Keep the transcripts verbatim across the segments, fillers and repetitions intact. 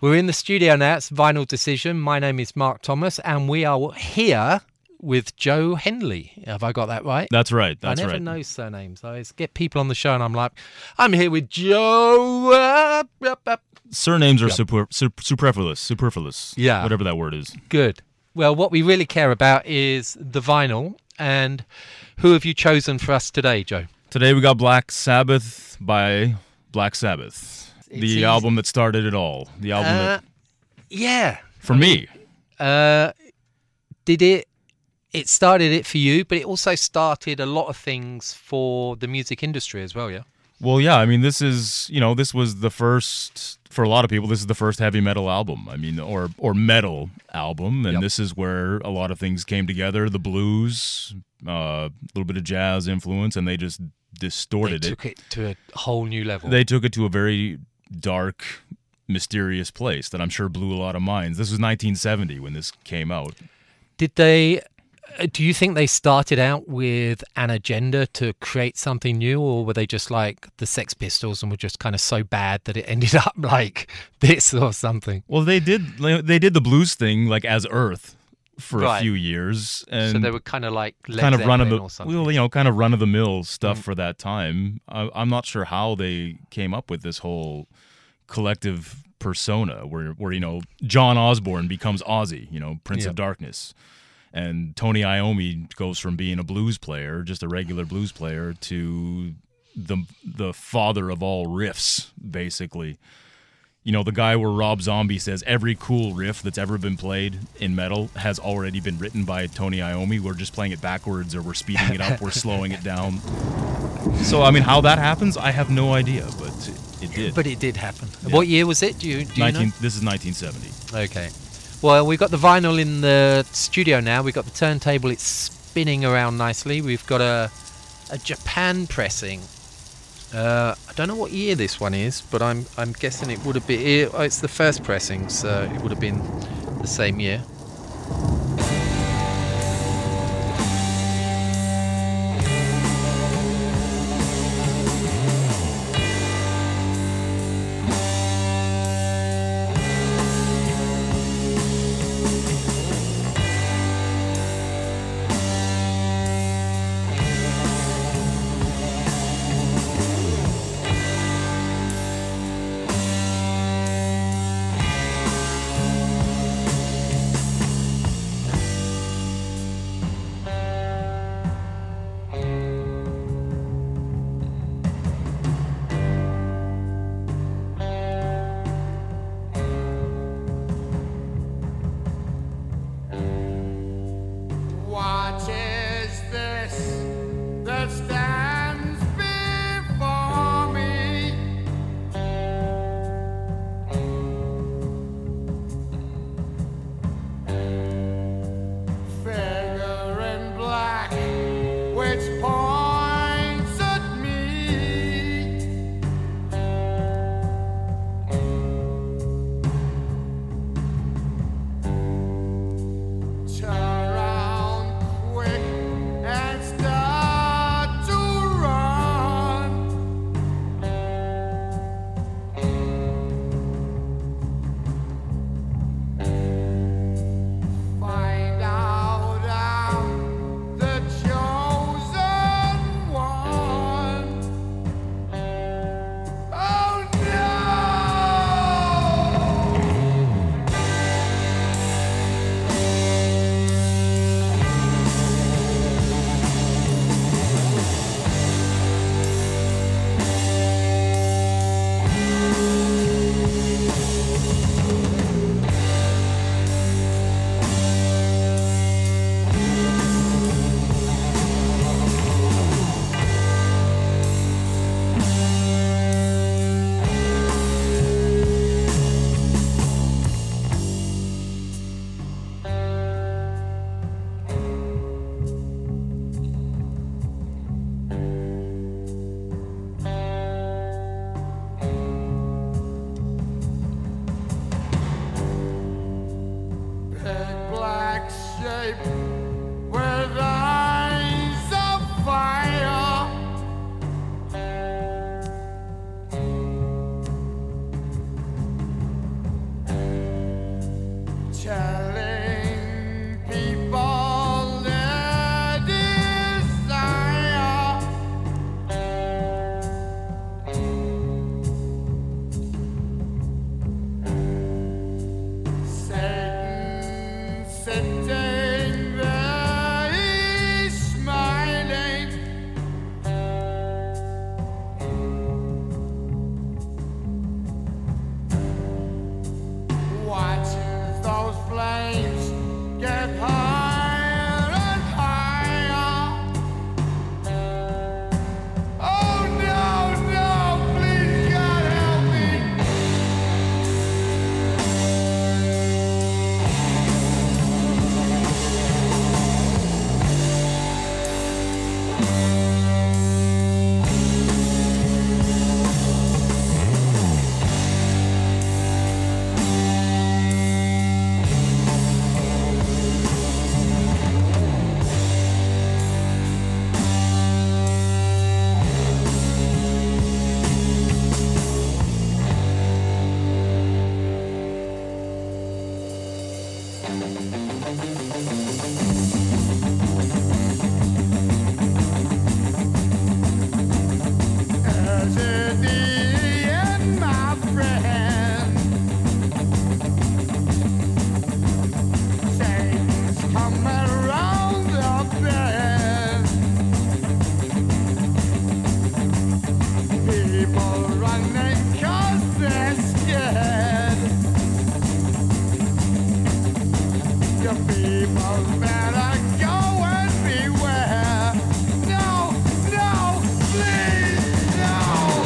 We're in the studio now. It's Vinyl Decision. My name is Mark Thomas, and we are here with Joe Henley. Have I got that right? That's right. That's I never right. know surnames. I always get people on the show, and I'm like, I'm here with Joe. Uh, uh, uh. Surnames are Yeah. super, super, superfluous. Superfluous. Yeah. Whatever that word is. Good. Well, what we really care about is the vinyl. And who have you chosen for us today, Joe? Today we got Black Sabbath by Black Sabbath. It's the easy. album that started it all. The album Uh, that, yeah. for me. Uh, did it? It started it for you, but it also started a lot of things for the music industry as well, yeah? Well, yeah, I mean, this is, you know, this was the first, for a lot of people, this is the first heavy metal album. I mean, or or metal album. And Yep. this is where a lot of things came together. The blues, uh, a little bit of jazz influence, and they just They distorted it. took it to a whole new level. They took it to a very dark, mysterious place that I'm sure blew a lot of minds. This was nineteen seventy when this came out. Did they... uh, Do you think they started out with an agenda to create something new, or were they just like the Sex Pistols and were just kind of so bad that it ended up like this or something? Well, they did they did the blues thing like as Earth for Right. a few years, and So they were kind of like Led kind of run of Zeppelin the or something. well, you know, kind of run of the mill stuff Mm. for that time. I, I'm not sure how they came up with this whole collective persona where where you know John Osborne becomes Ozzy, you know, Prince Yeah. of Darkness. And Tony Iommi goes from being a blues player, just a regular blues player, to the the father of all riffs, basically. You know, the guy where Rob Zombie says every cool riff that's ever been played in metal has already been written by Tony Iommi. We're just playing it backwards, or we're speeding it up, we're slowing it down. So, I mean, how that happens, I have no idea, but it did. But it did happen. Yeah. What year was it? Do you, do you nineteen know? This is nineteen seventy. Okay. Well, we've got the vinyl in the studio now. We've got the turntable. It's spinning around nicely. We've got a a Japan pressing. Uh, I don't know what year this one is, but I'm I'm guessing it would have been. It, oh, it's the first pressing, so it would have been the same year. What is this that stands before me? Figure in black, which points at me. Turn around quick and start to run. Find out I'm the chosen one. Oh no! Big black shape with eyes of fire. As in the end, my friend, Satan's coming around the bend. People running 'cause they're scared. You people better go and beware. No, no, please, no.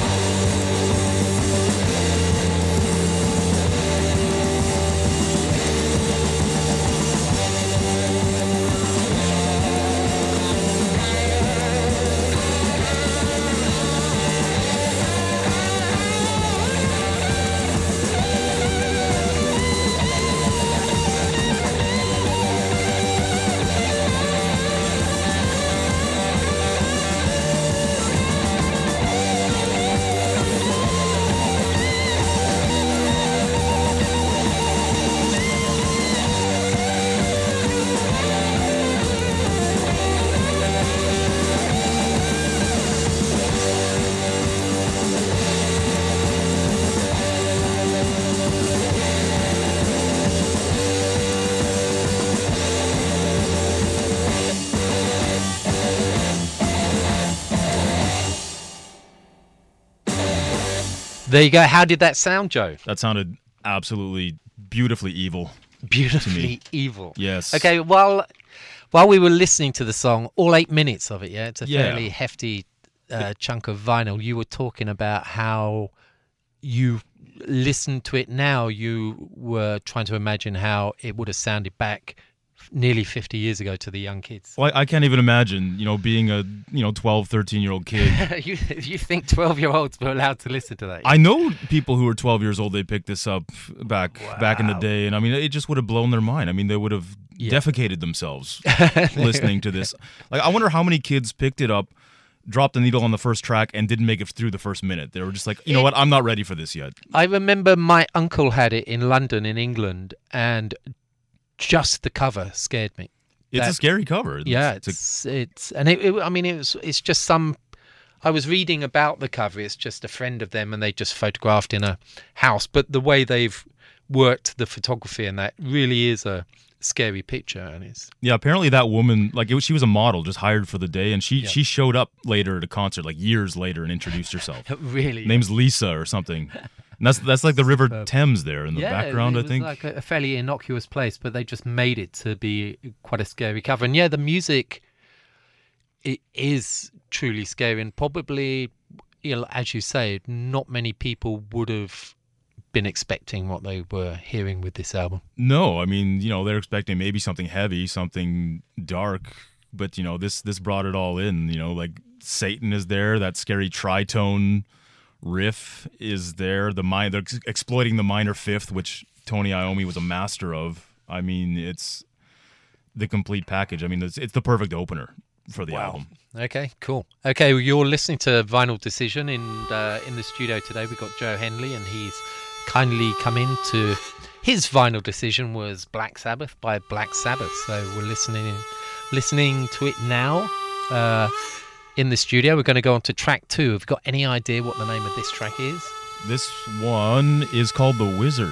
There you go. How did that sound, Joe? That sounded absolutely beautifully evil. Beautifully evil. Yes. Okay, while while we were listening to the song, all eight minutes of it, yeah, it's a Yeah. fairly hefty uh, chunk of vinyl. You were talking about how you listened to it now. You were trying to imagine how it would have sounded back nearly fifty years ago to the young kids. Well, I, I can't even imagine, you know, being a, you know, twelve, thirteen year old kid. you you think twelve-year-olds were allowed to listen to that? I know people who were twelve years old, they picked this up back back in the Wow. day, and I mean, it just would have blown their mind. I mean, they would have Yeah. defecated themselves listening to this. Like, I wonder how many kids picked it up, dropped the needle on the first track, and didn't make it through the first minute. They were just like, you know It- what, I'm not ready for this yet. I remember my uncle had it in London, in England, and just the cover scared me. It's That- a scary cover. Yeah, it's, it's it's and it, it. I mean, it was. It's just some. I was reading about the cover. It's just a friend of them, and they just photographed in a house. But the way they've worked the photography and that really is a scary picture, and it's yeah. Apparently, that woman, like, it was, she was a model, just hired for the day, and she Yeah. she showed up later at a concert, like years later, and introduced herself. really Name's Lisa or something. And that's that's like the River Superb. Thames there in the yeah, background, it I was think. like a, a fairly innocuous place, but they just made it to be quite a scary cover. And yeah, the music it is truly scary, and probably, you know, as you say, not many people would have been expecting what they were hearing with this album. No, I mean, you know, they're expecting maybe something heavy, something dark, but you know, this this brought it all in. You know, like Satan is there, that scary tritone riff is there. The mi- they're ex- exploiting the minor fifth, which Tony Iommi was a master of. I mean, it's the complete package. I mean, it's, it's the perfect opener for the album. Okay, cool. Okay, well, you're listening to Vinyl Decision in uh, in the studio today. We've got Joe Henley, and he's kindly come in to his vinyl decision was Black Sabbath by Black Sabbath. So we're listening listening to it now uh, in the studio. We're going to go on to track two. Have you got any idea what the name of this track is? This one is called The Wizard.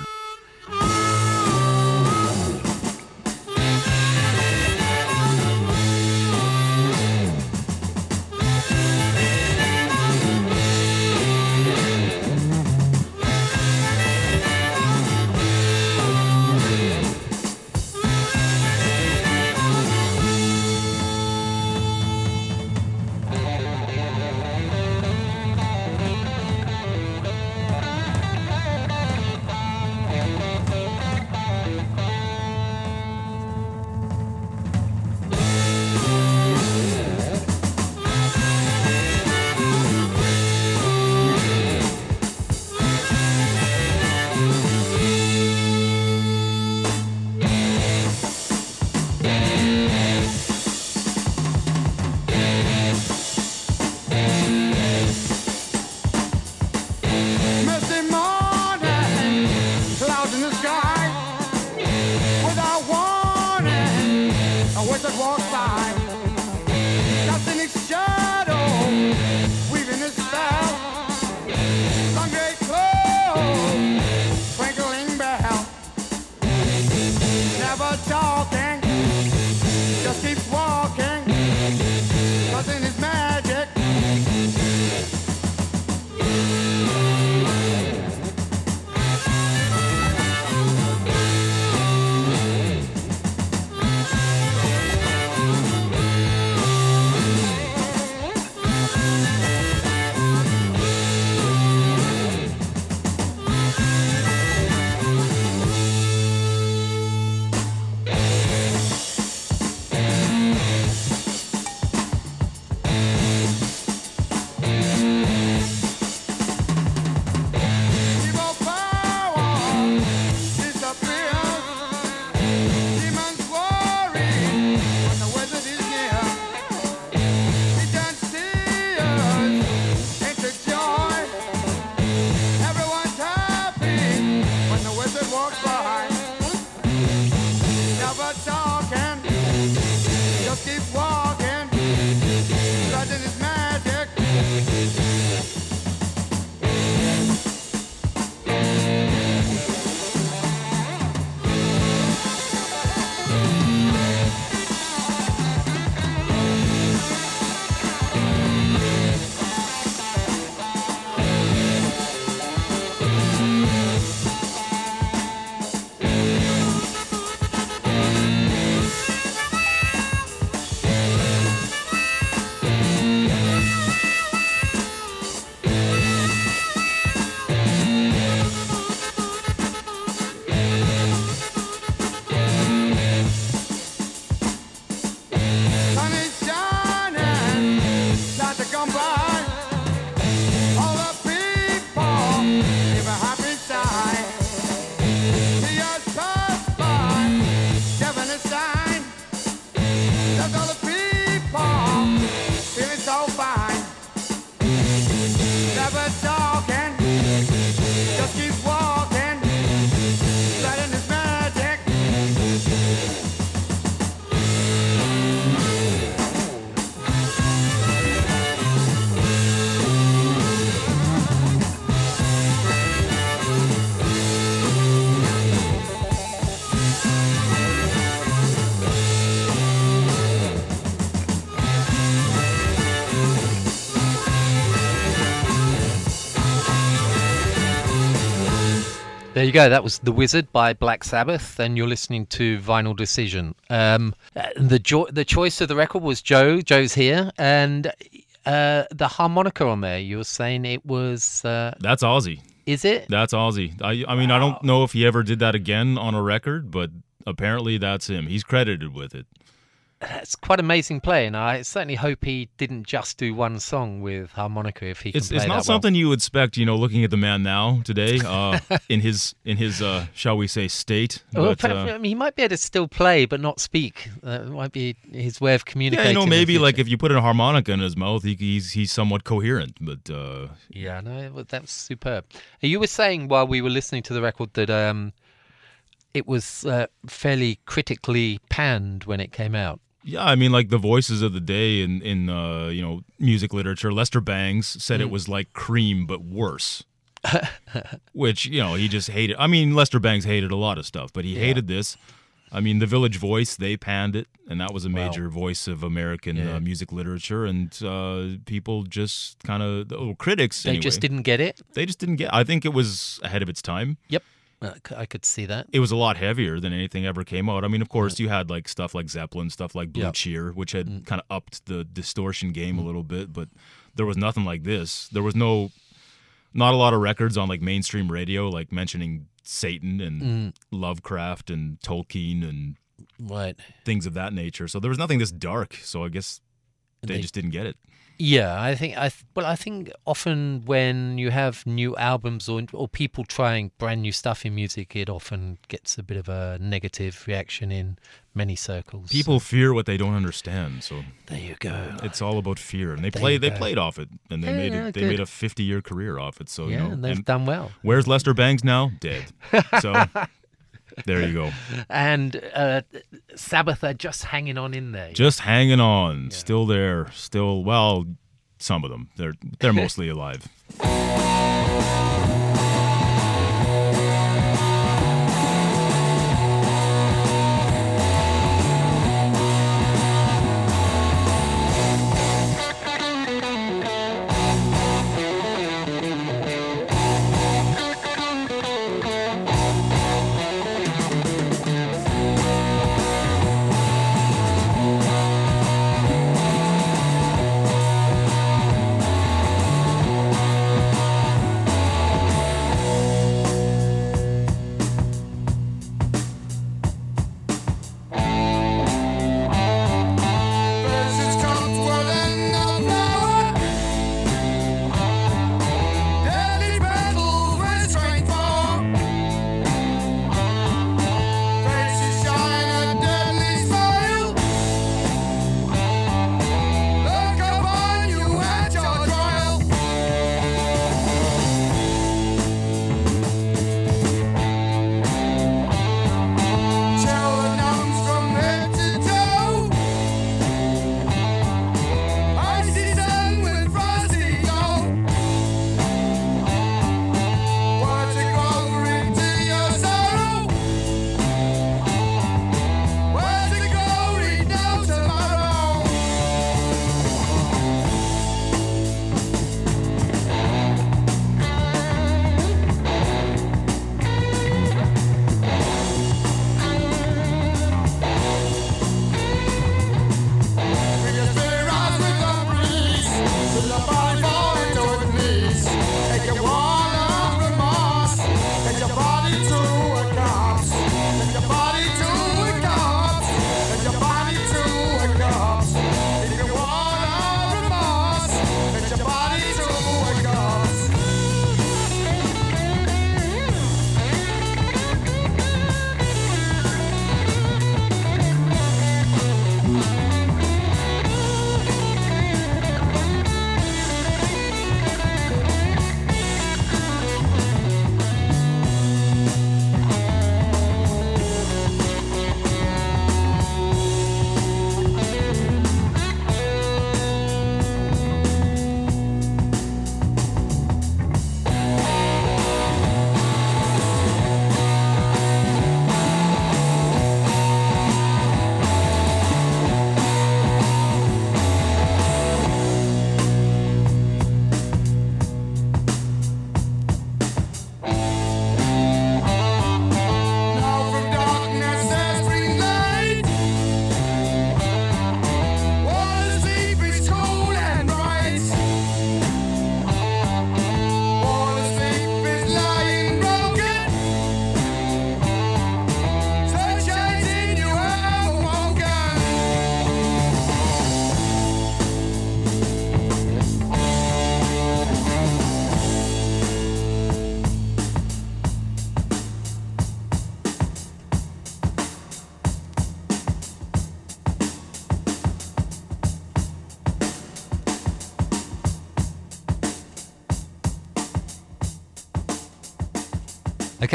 never talking, just keeps walking, cause in his magic. Evil power disappears. Demons worry when the wizard is near. He turns tears into joy. Everyone's happy when the wizard walks by. Never talking, just keeps walking, spreading his magic. Sun is shining, time to come by. All the people give a happy sigh. See us pass by, giving a sign. There's all the people feeling so fine. Never talking, just keeps walking, spreading his magic. There you go. That was The Wizard by Black Sabbath, and you're listening to Vinyl Decision. Um, uh, the jo- the choice of the record was Joe. Joe's here, and uh, the harmonica on there. You were saying it was. Uh, That's Ozzy. is it? That's Ozzy. I, I mean, I don't know if he ever did that again on a record, but apparently that's him. He's credited with it. That's quite amazing playing. I certainly hope he didn't just do one song with harmonica. If he can It's play it's that not well. something you would expect, you know, looking at the man now today, uh, in his in his uh, shall we say state. Well, But, perhaps- uh, I mean, he might be able to still play but not speak. That might be his way of yeah, communicating. you know, in the maybe like future. if you put a harmonica in his mouth, he, he's he's somewhat coherent. But uh, Yeah, no, well, that's superb. You were saying while we were listening to the record that um, it was uh, fairly critically panned when it came out. yeah, I mean, like the voices of the day in in uh, you know music literature, Lester Bangs said Mm. it was like Cream but worse. Which, you know, he just hated. I mean, Lester Bangs hated a lot of stuff, but he Yeah. hated this. I mean, the Village Voice, they panned it, and that was a Wow. major voice of American Yeah. uh, music literature, and uh, people just kind of, oh, critics They anyway, just didn't get it. they just didn't get. I think it was ahead of its time. Yep, uh, c- I could see that. It was a lot heavier than anything ever came out. I mean, of course, you had like stuff like Zeppelin, stuff like Blue Yeah. Cheer, which had Mm. kind of upped the distortion game a little bit, but there was nothing like this. There was no, not a lot of records on like mainstream radio, like mentioning Satan and Mm. Lovecraft and Tolkien and Right. things of that nature. So there was nothing this dark. So I guess they, They- just didn't get it. Yeah, I think I th- well, I think often when you have new albums or or people trying brand new stuff in music, it often gets a bit of a negative reaction in many circles. People fear what they don't understand. So there you go. it's all about fear, and they There play. you They go. played off it, and they Yeah, made yeah, it. They good. made a fifty-year career off it. So yeah, you know, and they've and done well. where's Lester Bangs now? Dead. So there you go. And uh, Sabbath are just hanging on in there. Just hanging on, still there, still well. Some of them, they're they're mostly alive.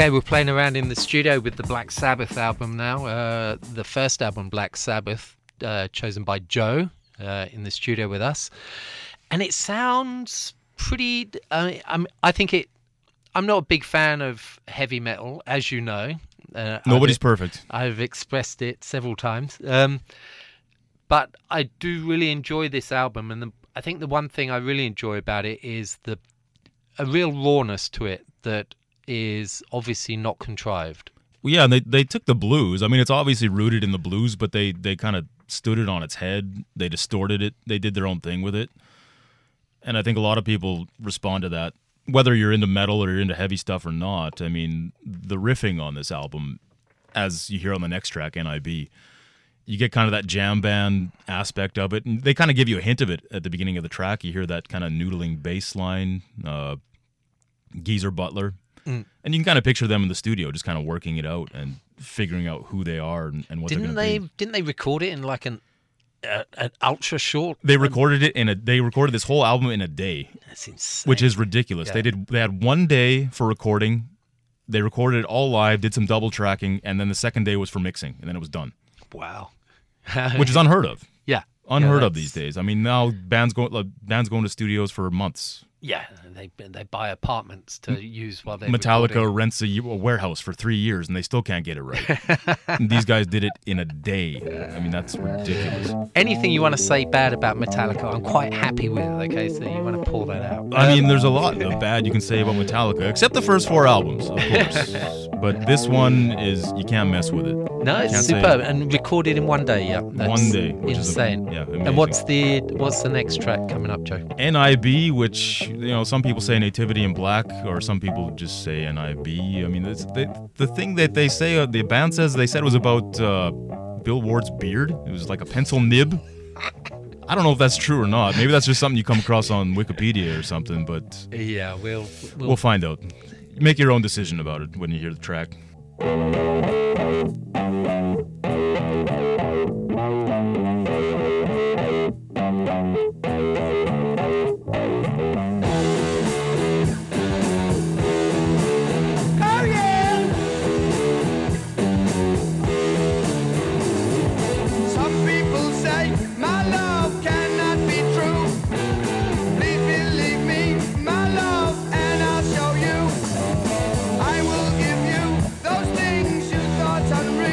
Okay, we're playing around in the studio with the Black Sabbath album now. Uh, the first album, Black Sabbath, uh, chosen by Joe uh, in the studio with us. And it sounds pretty... Uh, I'm, I think it... I'm not a big fan of heavy metal, as you know. Uh, Nobody's I've, perfect. I've expressed it several times. Um, but I do really enjoy this album. And the, I think the one thing I really enjoy about it is the a real rawness to it that is obviously not contrived. Well, yeah, and they they took the blues. I mean, it's obviously rooted in the blues, but they, they kind of stood it on its head. They distorted it. They did their own thing with it. And I think a lot of people respond to that, whether you're into metal or you're into heavy stuff or not. I mean, the riffing on this album, as you hear on the next track, N I B, you get kind of that jam band aspect of it. And they kind of give you a hint of it at the beginning of the track. You hear that kind of noodling bass line, uh, Geezer Butler. Mm. And you can kind of picture them in the studio just kind of working it out and figuring out who they are and, and what didn't they're going to they be. Didn't they record it in like an uh, an ultra short? They recorded it in a. They recorded this whole album in a day. That's insane. Which is ridiculous. Yeah. They did. They had one day for recording. They recorded it all live, did some double tracking, and then the second day was for mixing, and then it was done. Wow. Which is unheard of. Yeah. Unheard yeah, of these days. I mean, now bands go bands going to studios for months. Yeah, they they buy apartments to use while they Metallica recording. rents a, a warehouse for three years and they still can't get it right. And these guys did it in a day. I mean, that's ridiculous. Anything you want to say bad about Metallica, I'm quite happy with. Okay, so you want to pull that out. I mean, there's a lot of bad you can say about Metallica, except the first four albums, of course. But this one is you can't mess with it. No, it's Can't say superb it. and recorded in one day. Yeah, that's One day, which is insane. a- yeah, and amazing. what's the what's the next track coming up, Joe? N I B, which, you know, some people say Nativity in Black, or some people just say N I B. I mean, it's, they, the thing that they say, uh, the band says they said was about uh, Bill Ward's beard. It was like a pencil nib. I don't know if that's true or not. Maybe that's just something you come across on Wikipedia or something, but Yeah, we'll we'll, we'll find out. Make your own decision about it when you hear the track. Oh yeah. Some people say my love cannot be true. Please believe me, my love, and I'll show you. I will give you those things you thought unreal.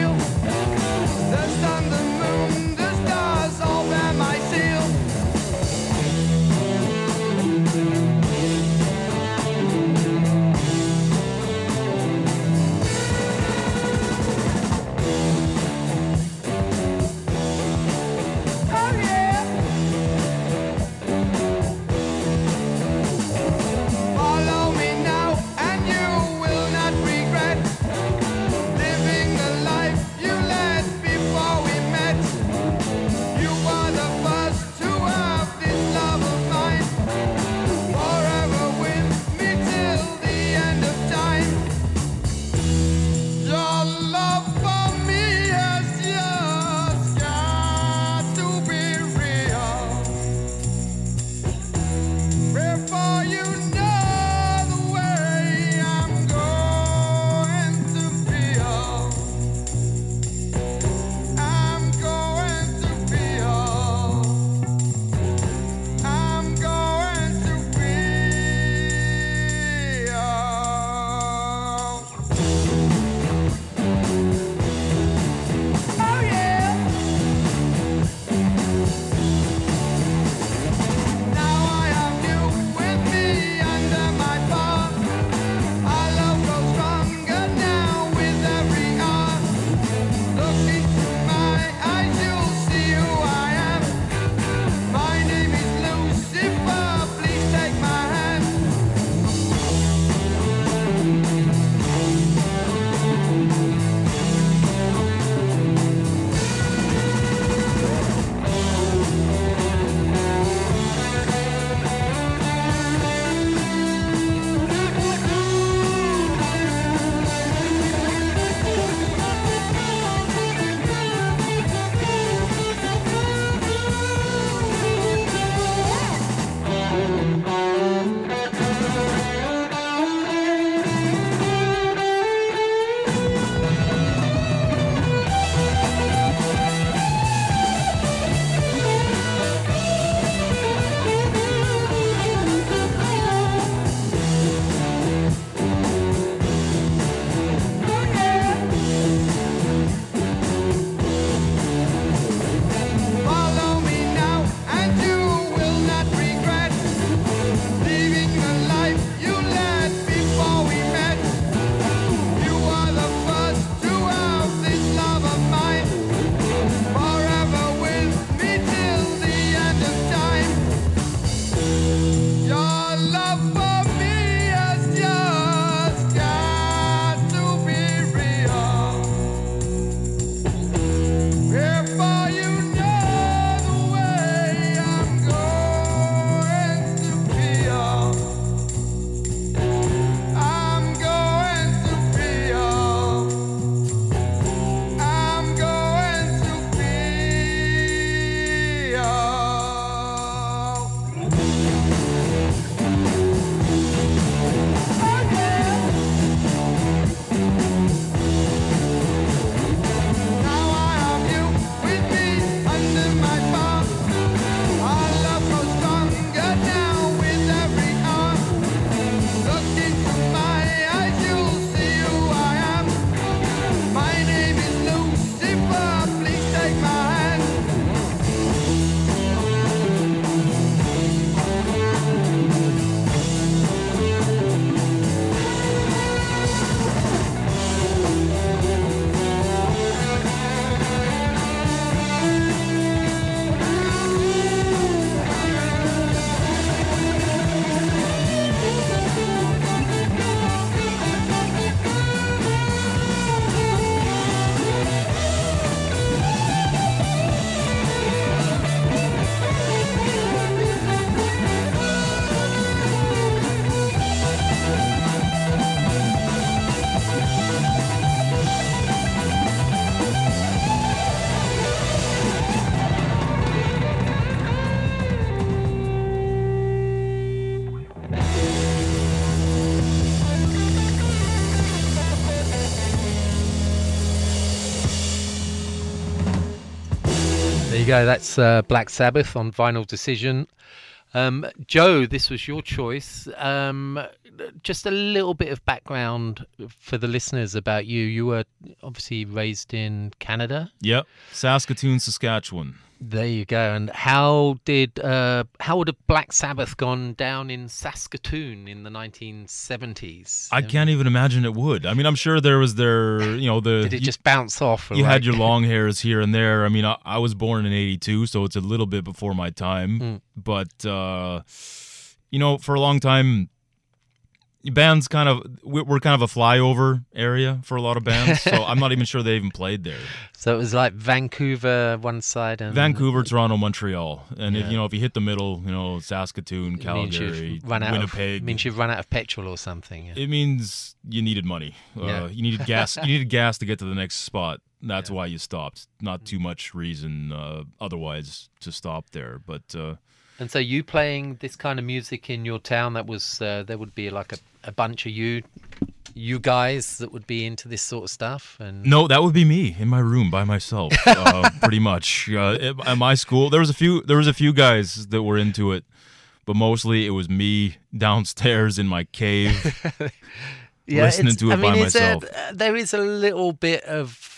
There you go. That's uh, Black Sabbath on Vinyl Decision. Um, Joe, this was your choice. Um, just a little bit of background for the listeners about you. You were obviously raised in Canada. Yep, Saskatoon, Saskatchewan. There you go. And how did uh, how would have Black Sabbath gone down in Saskatoon in the nineteen seventies? I can't even imagine it would. I mean, I'm sure there was their, you know, the... Did it you, just bounce off? You like... had your long hairs here and there. I mean, I, I was born in eighty-two, so it's a little bit before my time. Mm. But, uh, you know, for a long time... Bands kind of, we're kind of a flyover area for a lot of bands, so I'm not even sure they even played there. So it was like Vancouver one side and Vancouver, Toronto, Montreal, and Yeah. if you know if you hit the middle, you know Saskatoon, it means Calgary, you've run out Winnipeg. Of, means you've run out of petrol or something. Yeah. It means you needed money. Yeah. Uh, you needed gas. You needed gas to get to the next spot. That's Yeah. why you stopped. Not too much reason uh, otherwise to stop there, but. Uh, And so you playing this kind of music in your town, that was uh, there would be like a, a bunch of you you guys that would be into this sort of stuff. And No, that would be me in my room by myself, uh, pretty much. Uh, at, at my school, there was a few there was a few guys that were into it, but mostly it was me downstairs in my cave yeah, listening it's- to it I mean, by it's a- myself. uh, there is a little bit of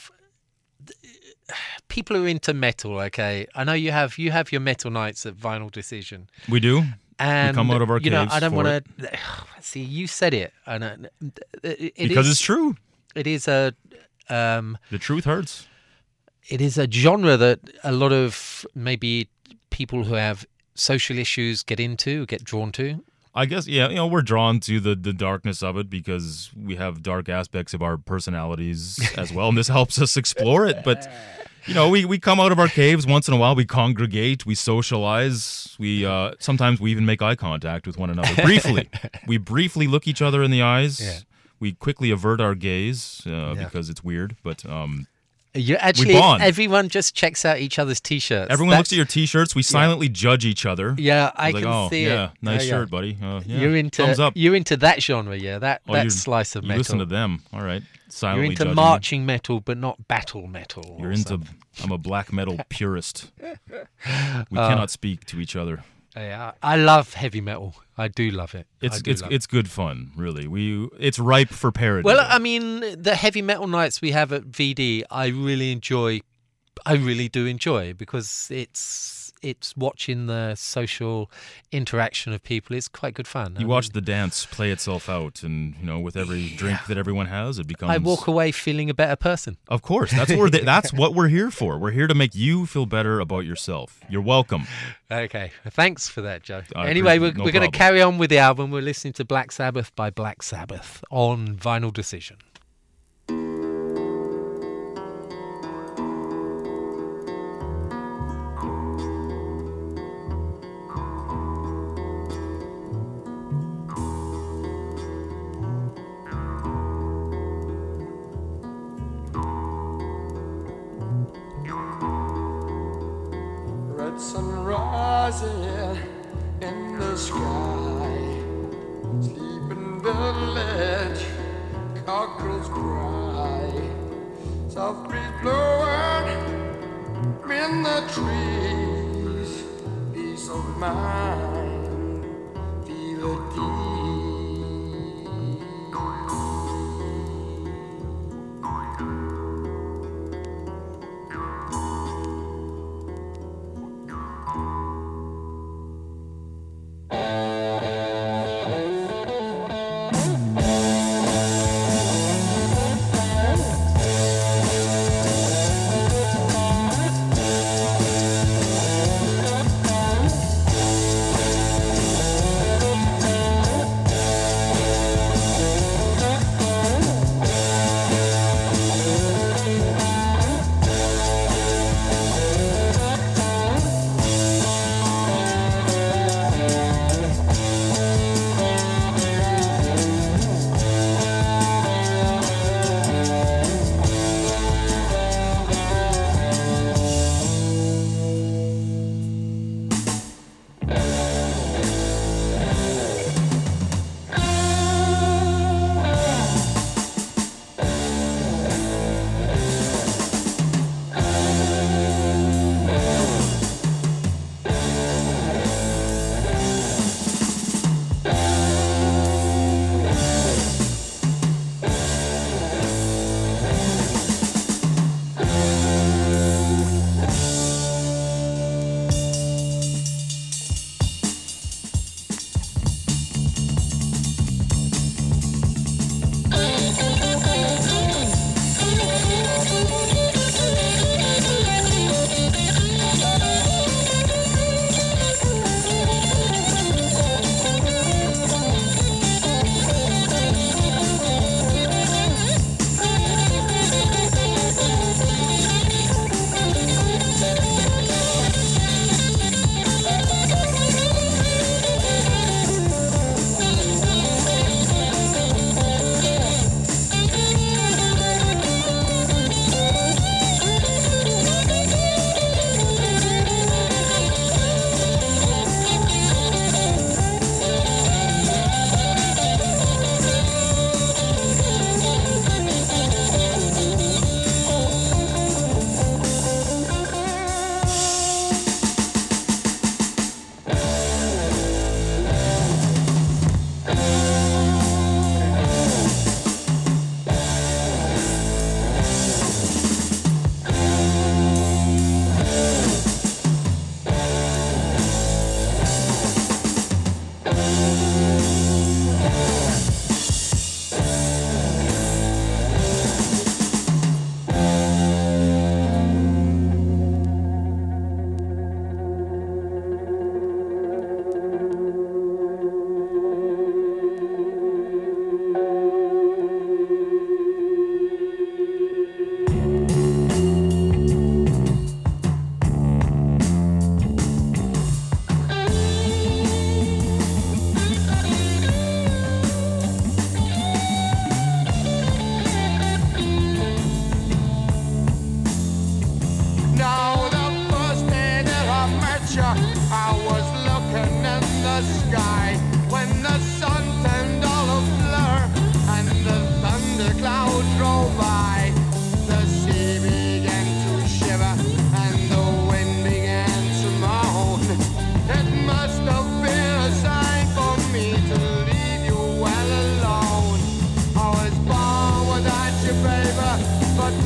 people who are into metal. Okay, I know you have you have your metal nights at Vinyl Decision. We do. And come out of our you know, caves I don't for want to see. You said it, and uh, it, it Because is- it's true. It is a um, The truth hurts. it is a genre that a lot of maybe people who have social issues get into, get drawn to. I guess, yeah, you know, we're drawn to the, the darkness of it because we have dark aspects of our personalities as well, and this helps us explore it. But, you know, we, we come out of our caves once in a while, we congregate, we socialize, we uh, sometimes we even make eye contact with one another. Briefly. We briefly look each other in the eyes. Yeah. We quickly avert our gaze uh, Yeah. because it's weird, but... Um, You actually, bond. everyone just checks out each other's t-shirts. everyone That's- looks at your T-shirts, we silently judge each other. Yeah, I It's like, can oh, see yeah, it. nice Oh, yeah. shirt, buddy. Uh, yeah. You're into Thumbs up. you're into that genre, yeah. That Oh, that you're- slice of you metal. listen to them. All right. Silently You're into judging me. marching metal, but not battle metal. You're or into. something. I'm a black metal purist. We Uh, cannot speak to each other. Yeah, I love heavy metal. I do love it. I It's do it's love it's good fun, really. We it's ripe for parody. Well, I mean, the heavy metal nights we have at V D, I really enjoy. I really do enjoy because it's it's watching the social interaction of people. It's quite good fun. you I watch mean, the dance play itself out, and you know, with every drink that everyone has, it becomes. I walk away feeling a better person. Of course, that's what we're th- that's what we're here for. We're here to make you feel better about yourself. You're welcome. Okay, thanks for that, Joe. I Anyway, we're, appreciate- no we're going to problem. carry on with the album. We're listening to Black Sabbath by Black Sabbath on Vinyl Decision. Red sun rising in the sky. Sleeping village, cockles cry. Soft breeze blowing in the trees. Peace of mind, feel it deep.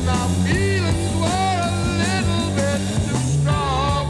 my feelings were a little bit too strong.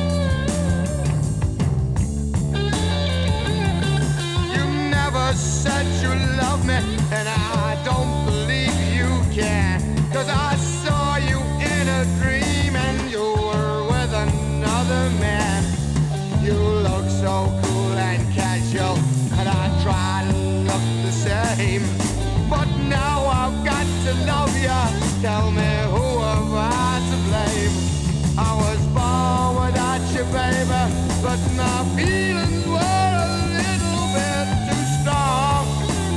You never said you love me, and I don't believe you can. Cause I saw you in a dream and you were with another man. You look so cool and casual, and I try to look the same. But now I've got to love ya. Tell me, who am I to blame? I was born without you, baby, but my feelings were a little bit too strong.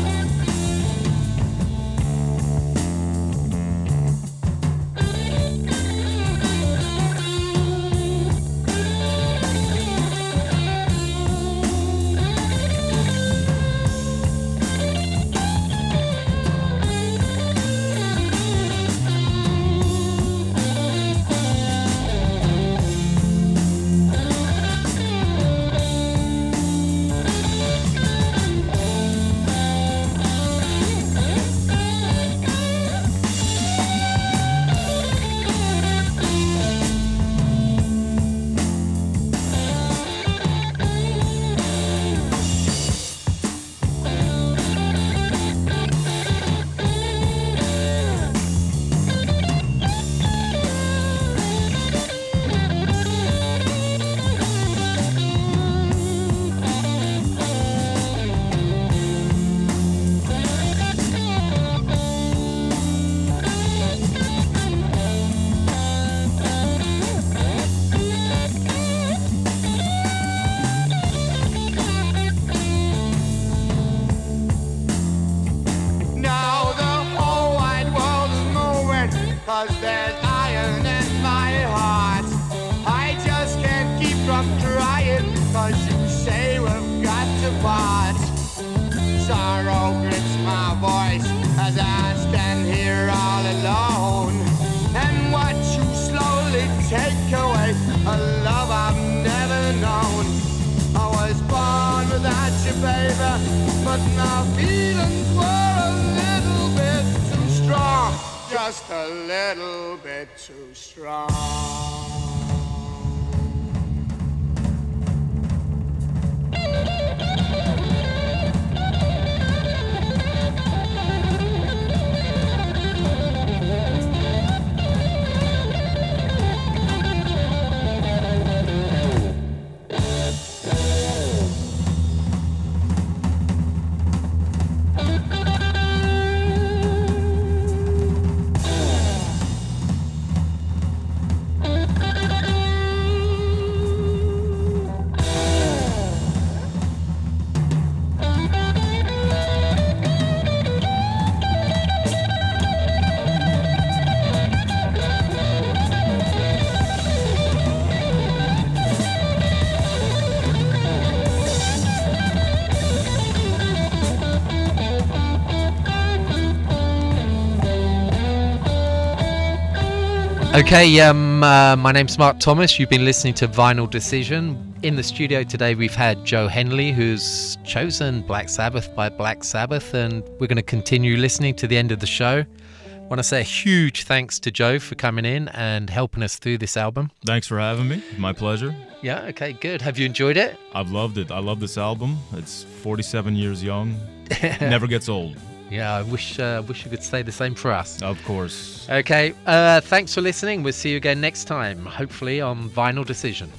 Cause there's iron in my heart. I just can't keep from trying, cause you say we've got to part. Sorrow grips my voice as I stand here all alone and watch you slowly take away a love I've never known. I was born without you, baby, but my feelings were a little bit too strong. Just a little bit too strong. Okay, um, uh, my name's Mark Thomas. You've been listening to Vinyl Decision. In the studio today, we've had Joe Henley, who's chosen Black Sabbath by Black Sabbath, and we're going to continue listening to the end of the show. I want to say a huge thanks to Joe for coming in and helping us through this album. Thanks for having me. My pleasure. Yeah, okay, good. Have you enjoyed it? I've loved it. I love this album. It's forty-seven years young. Never gets old. Yeah, I wish uh, wish you could say the same for us. Of course. Okay, uh, thanks for listening. We'll see you again next time, hopefully on Vinyl Decision.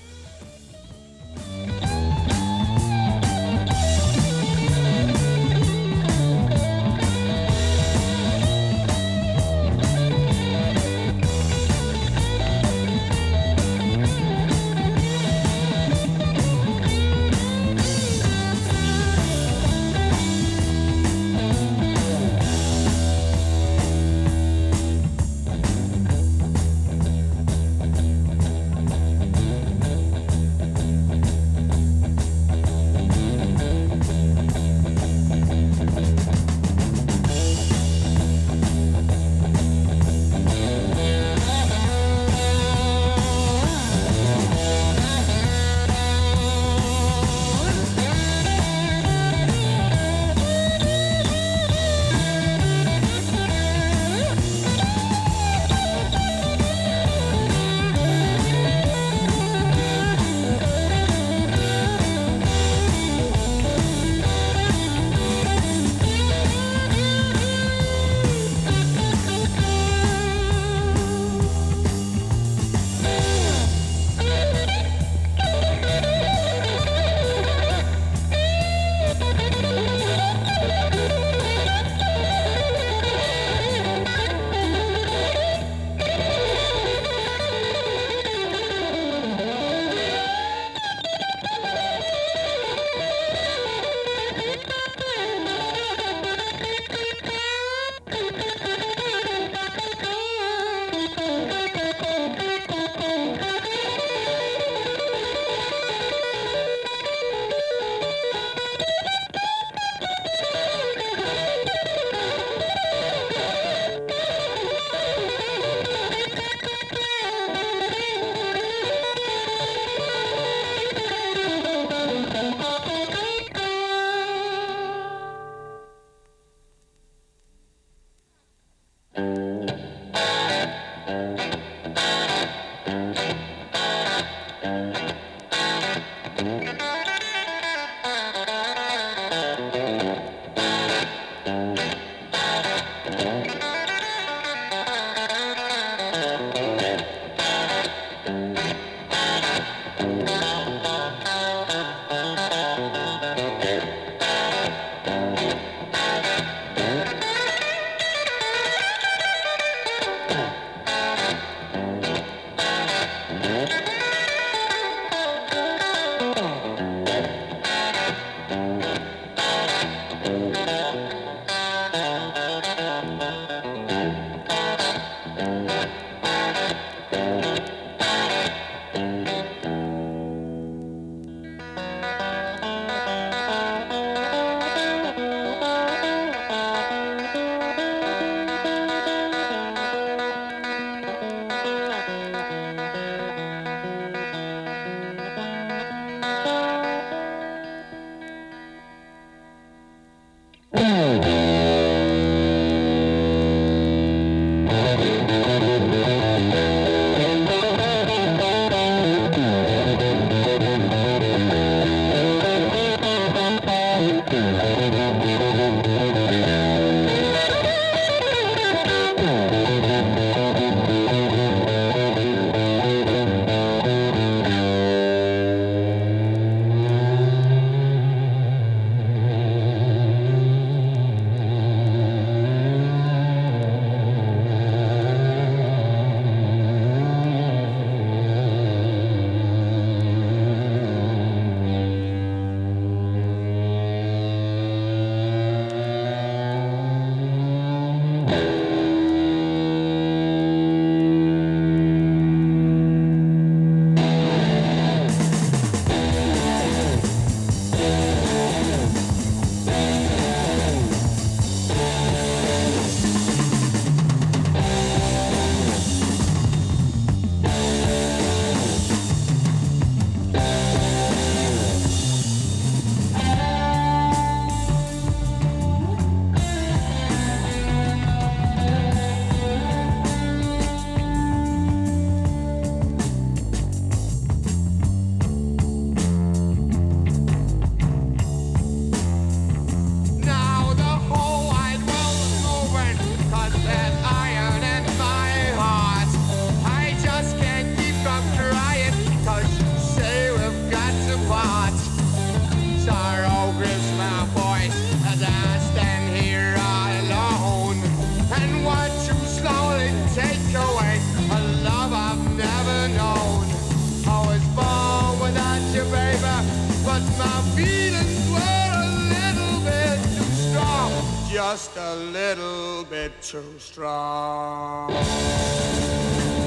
feelings were a little bit too strong, just a little bit too strong.